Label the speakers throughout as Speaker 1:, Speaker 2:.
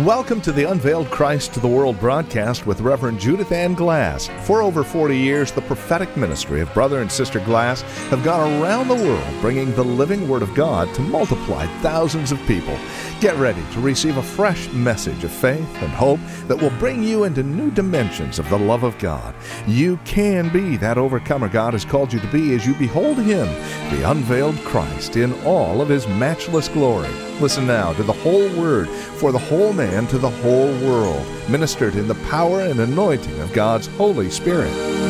Speaker 1: Welcome to the Unveiled Christ to the World broadcast with Reverend Judith Ann Glass. For over 40 years, the prophetic ministry of Brother and Sister Glass have gone around the world bringing the living Word of God to multiply thousands of people. Get ready to receive a fresh message of faith and hope that will bring you into new dimensions of the love of God. You can be that overcomer God has called you to be as you behold Him, the unveiled Christ, in all of His matchless glory. Listen now to the whole Word for the whole man to the whole world, ministered in the power and anointing of God's Holy Spirit.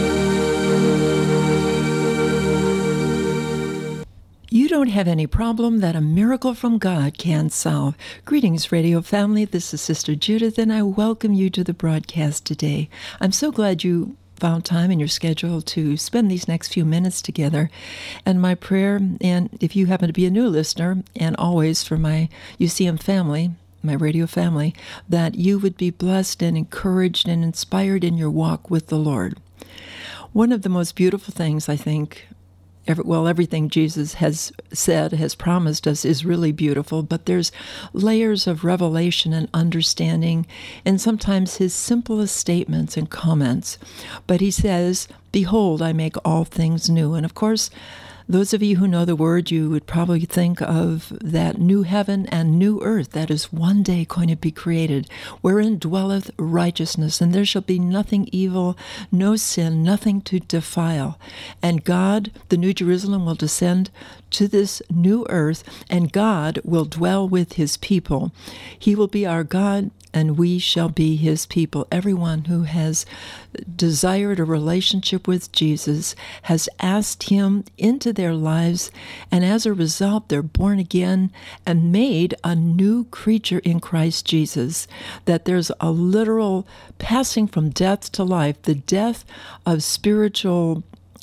Speaker 2: You don't have any problem that a miracle from God can't solve. Greetings, radio family. This is Sister Judith, and I welcome you to the broadcast today. I'm so glad you found time in your schedule to spend these next few minutes together. And my prayer, and if you happen to be a new listener, and always for my UCM family, my radio family, that you would be blessed and encouraged and inspired in your walk with the Lord. One of the most beautiful things, I think, everything Jesus has said, has promised us is really beautiful, but there's layers of revelation and understanding, and sometimes his simplest statements and comments. But he says, "Behold, I make all things new." And of course, those of you who know the Word, you would probably think of that new heaven and new earth that is one day going to be created, wherein dwelleth righteousness, and there shall be nothing evil, no sin, nothing to defile. And God, the New Jerusalem, will descend to this new earth, and God will dwell with His people. He will be our God, and we shall be His people. Everyone who has desired a relationship with Jesus has asked Him into their lives, and as a result, they're born again and made a new creature in Christ Jesus. That there's a literal passing from death to life, the death of spiritual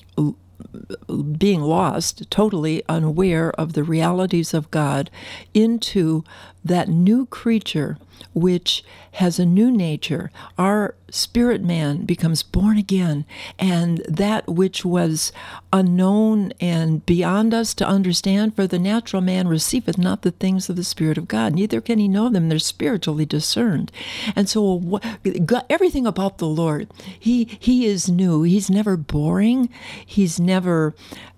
Speaker 2: being lost, totally unaware of the realities of God, into that new creature which has a new nature. Our spirit man becomes born again, and that which was unknown and beyond us to understand, for the natural man receiveth not the things of the Spirit of God, neither can he know them. They're spiritually discerned. And so everything about the Lord, he is new. He's never boring. He's never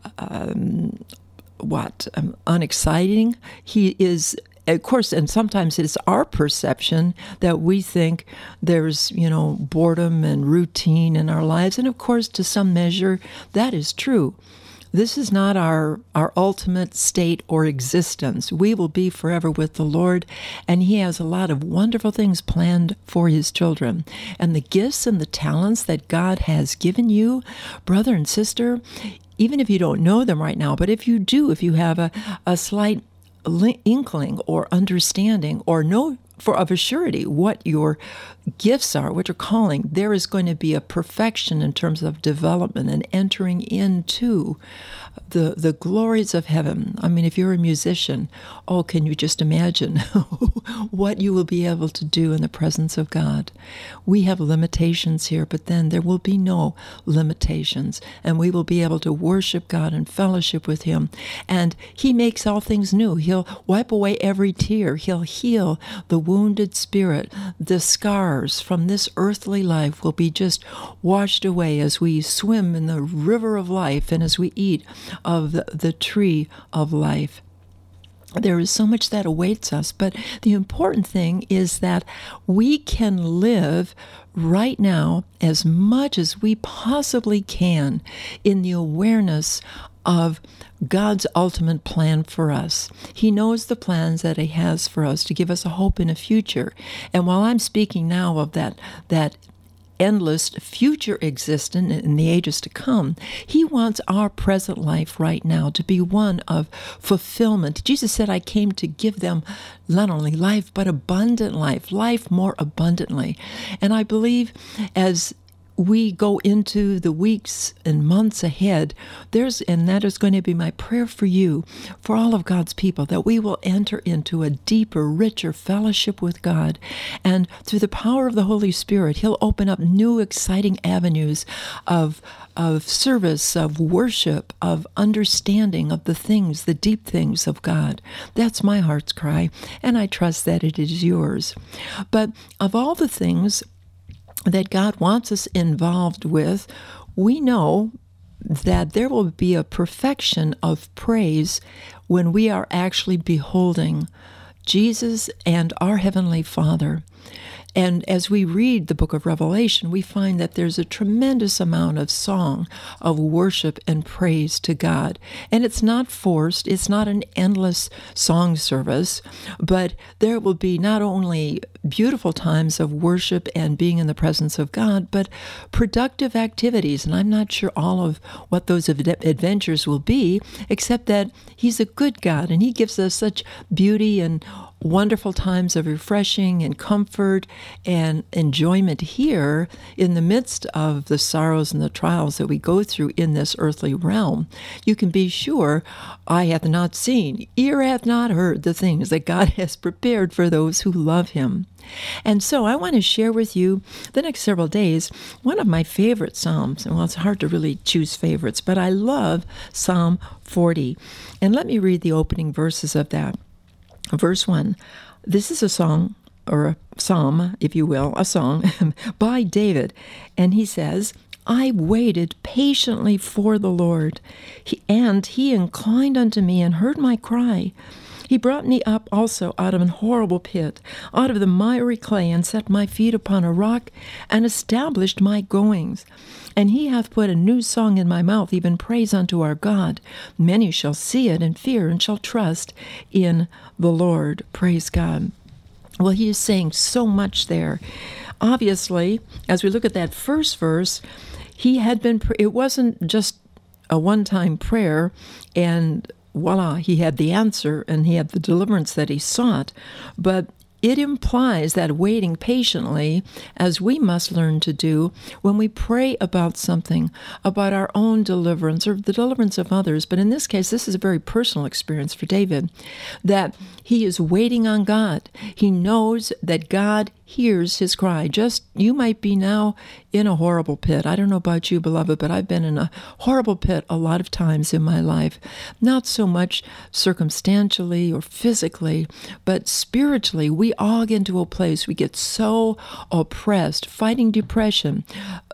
Speaker 2: unexciting. He is, of course, and sometimes it's our perception that we think there's, boredom and routine in our lives. And of course, to some measure, that is true. This is not our ultimate state or existence. We will be forever with the Lord, and He has a lot of wonderful things planned for His children. And the gifts and the talents that God has given you, brother and sister, even if you don't know them right now, but if you do, if you have a slight inkling or understanding or know of a surety what your gifts are, what your calling, there is going to be a perfection in terms of development and entering into the glories of heaven. I mean, if you're a musician, can you just imagine what you will be able to do in the presence of God? We have limitations here, but then there will be no limitations, and we will be able to worship God and fellowship with Him. And He makes all things new. He'll wipe away every tear. He'll heal the wounded spirit. The scars from this earthly life will be just washed away as we swim in the river of life and as we eat of the tree of life. There is so much that awaits us, but the important thing is that we can live right now as much as we possibly can in the awareness of God's ultimate plan for us. He knows the plans that He has for us to give us a hope in a future. And while I'm speaking now of that endless future existence in the ages to come, He wants our present life right now to be one of fulfillment. Jesus said, "I came to give them not only life, but abundant life more abundantly." And I believe as we go into the weeks and months ahead, and that is going to be my prayer for you, for all of God's people, that we will enter into a deeper, richer fellowship with God. And through the power of the Holy Spirit, He'll open up new, exciting avenues of service, of worship, of understanding of the things, the deep things of God. That's my heart's cry, and I trust that it is yours. But of all the things that God wants us involved with, we know that there will be a perfection of praise when we are actually beholding Jesus and our Heavenly Father. And as we read the book of Revelation, we find that there's a tremendous amount of song, of worship and praise to God. And it's not forced, it's not an endless song service, but there will be not only beautiful times of worship and being in the presence of God, but productive activities. And I'm not sure all of what those adventures will be, except that He's a good God, and He gives us such beauty and wonderful times of refreshing and comfort and enjoyment here in the midst of the sorrows and the trials that we go through in this earthly realm. You can be sure, eye hath not seen, ear hath not heard the things that God has prepared for those who love Him. And so I want to share with you the next several days one of my favorite Psalms. Well, it's hard to really choose favorites, but I love Psalm 40. And let me read the opening verses of that. Verse 1, this is a song, or a psalm, if you will, a song by David. And he says, I waited patiently for the Lord, and He inclined unto me and heard my cry. He brought me up also out of an horrible pit, out of the miry clay, and set my feet upon a rock, and established my goings. And He hath put a new song in my mouth, even praise unto our God. Many shall see it and fear, and shall trust in the Lord. Praise God. Well, He is saying so much there. Obviously, as we look at that first verse, it wasn't just a one-time prayer, and voila, he had the answer and he had the deliverance that he sought. But it implies that waiting patiently, as we must learn to do when we pray about something, about our own deliverance or the deliverance of others. But in this case, this is a very personal experience for David, that he is waiting on God. He knows that God hears his cry. Just, you might be now in a horrible pit. I don't know about you, beloved, but I've been in a horrible pit a lot of times in my life. Not so much circumstantially or physically, but spiritually. We all get into a place, we get so oppressed, fighting depression,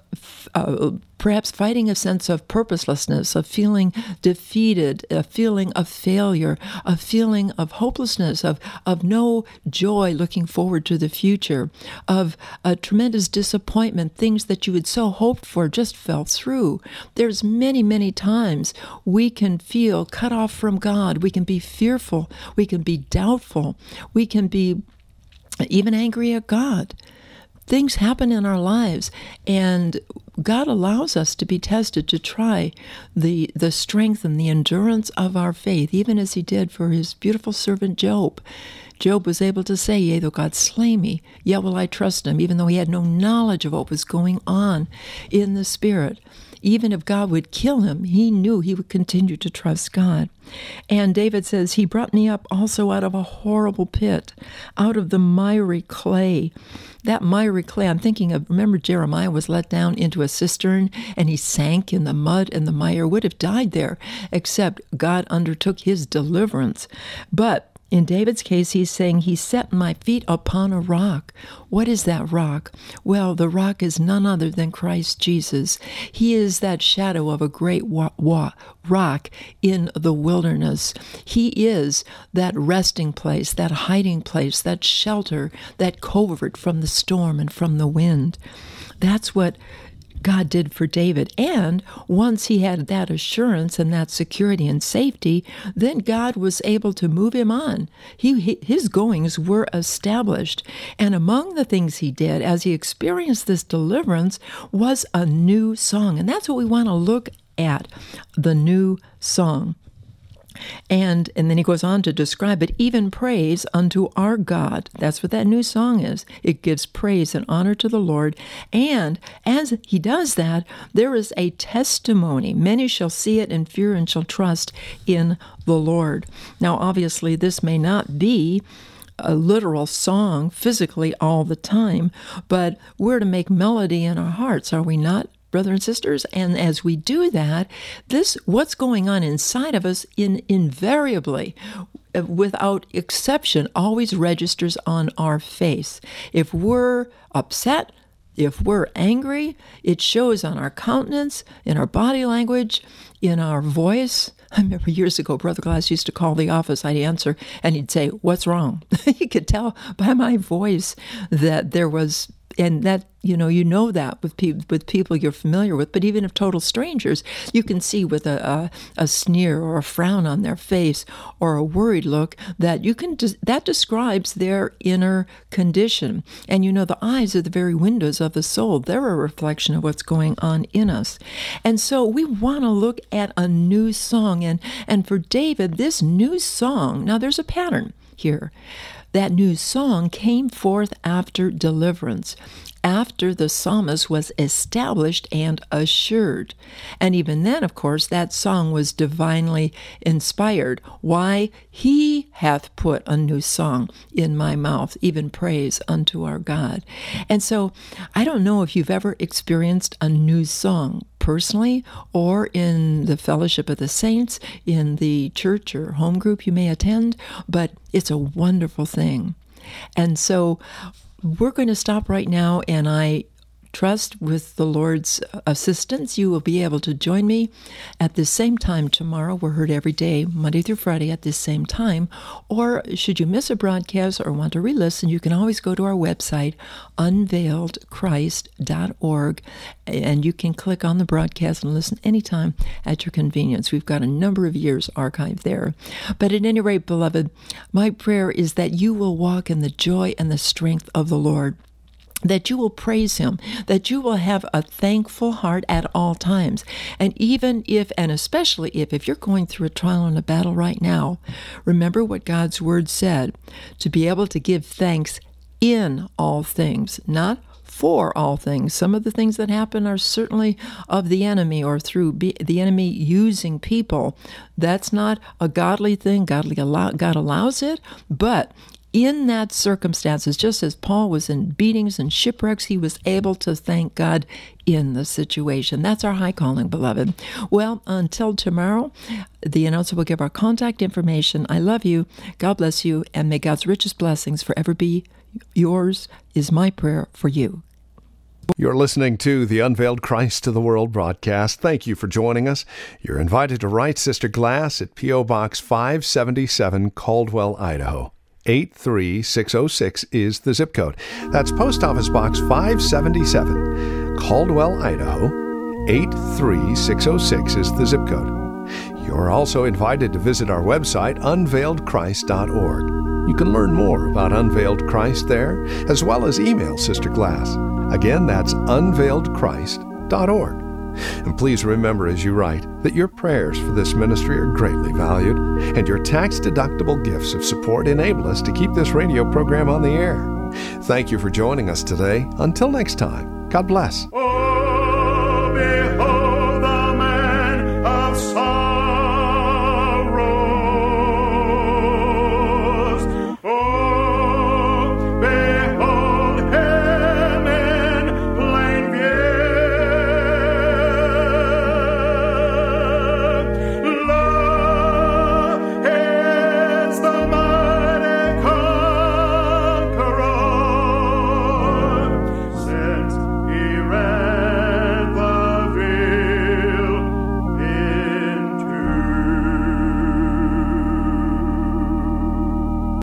Speaker 2: perhaps fighting a sense of purposelessness, of feeling defeated, a feeling of failure, a feeling of hopelessness, of no joy looking forward to the future, of a tremendous disappointment, things that you had so hoped for just fell through. There's many, many times we can feel cut off from God. We can be fearful. We can be doubtful. We can be even angry at God. Things happen in our lives, and God allows us to be tested to try the strength and the endurance of our faith, even as He did for His beautiful servant Job. Job was able to say, yea, though God slay me, yet will I trust Him, even though he had no knowledge of what was going on in the spirit. Even if God would kill him, he knew he would continue to trust God. And David says, He brought me up also out of a horrible pit, out of the miry clay. That miry clay, I'm thinking of, remember Jeremiah was let down into a cistern and he sank in the mud and the mire, would have died there, except God undertook his deliverance. But in David's case, he's saying, He set my feet upon a rock. What is that rock? Well, the rock is none other than Christ Jesus. He is that shadow of a great rock in the wilderness. He is that resting place, that hiding place, that shelter, that covert from the storm and from the wind. That's what God did for David. And once he had that assurance and that security and safety, then God was able to move him on. His goings were established. And among the things he did as he experienced this deliverance was a new song. And that's what we want to look at, the new song. And then he goes on to describe it, even praise unto our God. That's what that new song is. It gives praise and honor to the Lord. And as he does that, there is a testimony. Many shall see it and fear and shall trust in the Lord. Now, obviously, this may not be a literal song physically all the time, but we're to make melody in our hearts, are we not, brothers and sisters? And as we do that, what's going on inside of us invariably, without exception, always registers on our face. If we're upset, if we're angry, it shows on our countenance, in our body language, in our voice. I remember years ago, Brother Glass used to call the office. I'd answer, and he'd say, "What's wrong?" You could tell by my voice that there was, and that, you know that with people you're familiar with, but even if total strangers, you can see with a sneer or a frown on their face or a worried look that that describes their inner condition. And the eyes are the very windows of the soul. They're a reflection of what's going on in us. And so we want to look at a new song. And for David, this new song, now there's a pattern here. That new song came forth after deliverance, after the psalmist was established and assured. And even then, of course, that song was divinely inspired. Why? He hath put a new song in my mouth, even praise unto our God. And so I don't know if you've ever experienced a new song personally or in the fellowship of the saints, in the church or home group you may attend, but it's a wonderful thing. And so we're going to stop right now, and I trust with the Lord's assistance, you will be able to join me at the same time tomorrow. We're heard every day, Monday through Friday at this same time. Or should you miss a broadcast or want to re-listen, you can always go to our website, unveiledchrist.org, and you can click on the broadcast and listen anytime at your convenience. We've got a number of years archived there. But at any rate, beloved, my prayer is that you will walk in the joy and the strength of the Lord, that you will praise him, that you will have a thankful heart at all times. And even if, and especially if you're going through a trial and a battle right now, remember what God's word said, to be able to give thanks in all things, not for all things. Some of the things that happen are certainly of the enemy or through the enemy using people. That's not a godly thing. God allows it, but in that circumstances, just as Paul was in beatings and shipwrecks, he was able to thank God in the situation. That's our high calling, beloved. Well, until tomorrow, the announcer will give our contact information. I love you. God bless you. And may God's richest blessings forever be yours, is my prayer for you.
Speaker 1: You're listening to the Unveiled Christ to the World broadcast. Thank you for joining us. You're invited to write Sister Glass at P.O. Box 577, Caldwell, Idaho. 83606 is the zip code. That's Post Office Box 577, Caldwell, Idaho. 83606 is the zip code. You're also invited to visit our website, unveiledchrist.org. You can learn more about Unveiled Christ there, as well as email Sister Glass. Again, that's unveiledchrist.org. And please remember as you write that your prayers for this ministry are greatly valued, and your tax-deductible gifts of support enable us to keep this radio program on the air. Thank you for joining us today. Until next time, God bless.